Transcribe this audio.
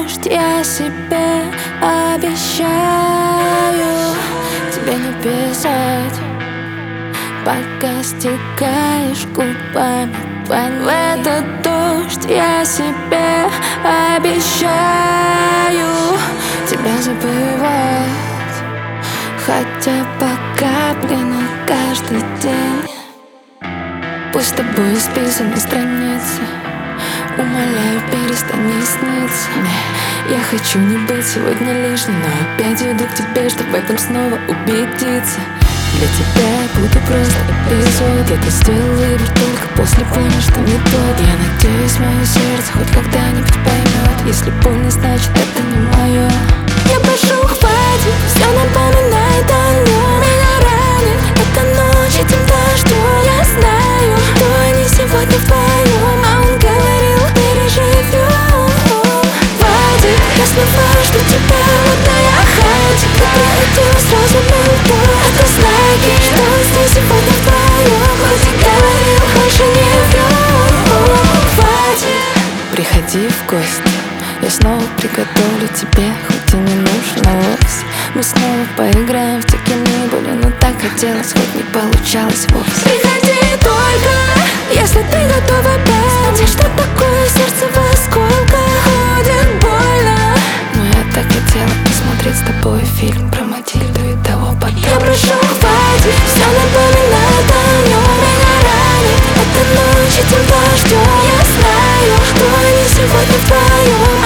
дождь, я себе обещаю тебе не писать, пока стекаешь губами в этот дождь, я себе обещаю тебя забывать, хотя по капле на каждый день. Пусть с тобой исписаны страницы, умоляю, перестань мне сниться. Я хочу не быть сегодня лишней, но опять иду к тебе, чтобы в этом снова убедиться. Для тебя я буду просто эпизод. Я-то сделал выбор только после понял, что не тот. Я надеюсь, мое сердце хоть когда-нибудь поймет. Если больно, значит это не мое. Я прошу, хватит, все напоминает о нем. Меня ранит эта ночь этим дождем. Я знаю, что они сегодня вдвоем, а он говорил, переживем. Хватит, я знаю, что тебя одна я хатик. Я приходила сразу на утро. Это знаки, что здесь сегодня вдвоем. Хоть и говорил, больше не врем. Хватит. Приходи в гости, я снова приготовлю тебе, хоть и не нужно вовсе. Мы снова поиграем в те, кем не были, но так хотелось, хоть не получалось вовсе. Приходи только, если ты готова понять, что такое сердце в осколках. Ходит больно, но я так хотела посмотреть с тобой фильм про Матильду и того потом. Я прошу, хватит, все напоминает о нем. Меня ранит эта ночь этим дождем. Я знаю, что они сегодня вдвоем.